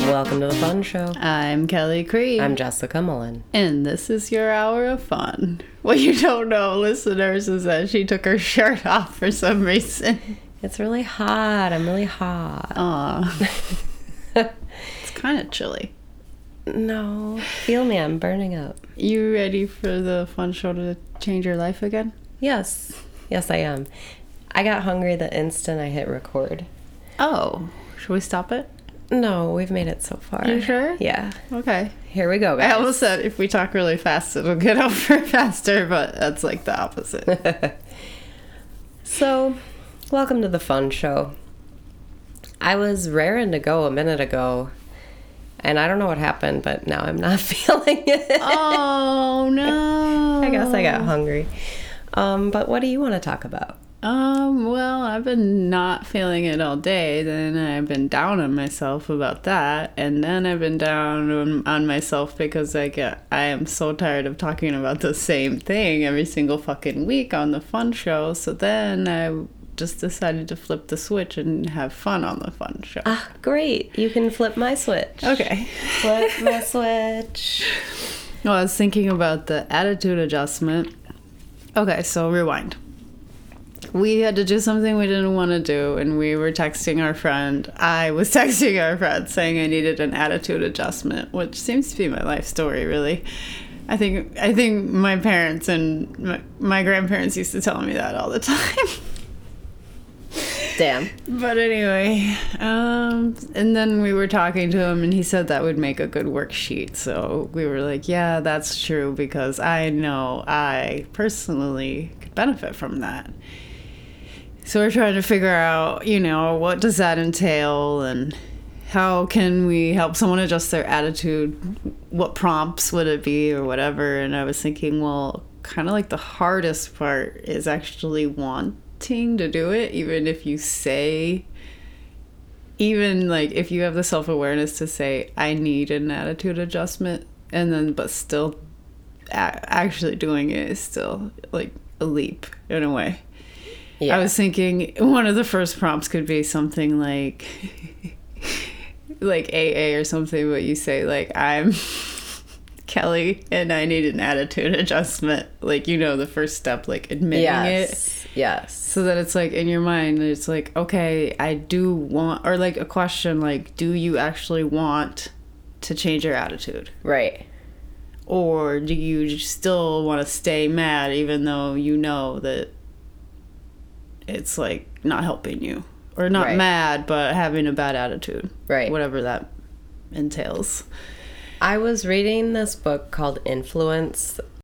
Welcome to the Fun Show. I'm Kelly Cree. I'm Jessica Mullen. And this is your hour of fun. What you don't know, listeners, is that she took her shirt off for some reason. It's really hot. I'm really hot. Aw. It's kind of chilly. No. Feel me, I'm burning up. You ready for the Fun Show to change your life again? Yes. Yes, I am. I got hungry the instant I hit record. Oh. Should we stop it? No, we've made it so far. You sure? Yeah. Okay. Here we go, guys. I almost said if we talk really fast, it'll get over faster, but that's like the opposite. So, welcome to the Fun Show. I was raring to go a minute ago, and I don't know what happened, but now I'm not feeling it. Oh, no. I guess I got hungry. But what do you want to talk about? Well, I've been not feeling it all day. Then I've been down on myself about that. And then I've been down on myself because I am so tired of talking about the same thing every single fucking week on the Fun Show. So then I just decided to flip the switch and have fun on the Fun Show. Ah, great. You can flip my switch. Okay. Flip my switch. Well, I was thinking about the attitude adjustment. Okay, so rewind. We had to do something we didn't want to do, and we were texting our friend. I was texting our friend saying I needed an attitude adjustment, which seems to be my life story, really. I think my parents and my grandparents used to tell me that all the time. Damn. But anyway, and then we were talking to him, and he said that would make a good worksheet. So we were like, yeah, that's true, because I know I personally could benefit from that. So we're trying to figure out, what does that entail, and how can we help someone adjust their attitude? What prompts would it be, or whatever? And I was thinking, well, kind of like the hardest part is actually wanting to do it, even if you say, if you have the self-awareness to say, I need an attitude adjustment, and then, but still actually doing it is still like a leap in a way. Yeah. I was thinking one of the first prompts could be something like AA or something, but you say like, I'm Kelly and I need an attitude adjustment. Like, the first step, like admitting it. Yes. So that it's like in your mind, it's like, okay, I do want, or like a question like, do you actually want to change your attitude? Right. Or do you still want to stay mad even though you know that it's like not helping you, or not mad, but having a bad attitude, right? Whatever that entails. I was reading this book called Influence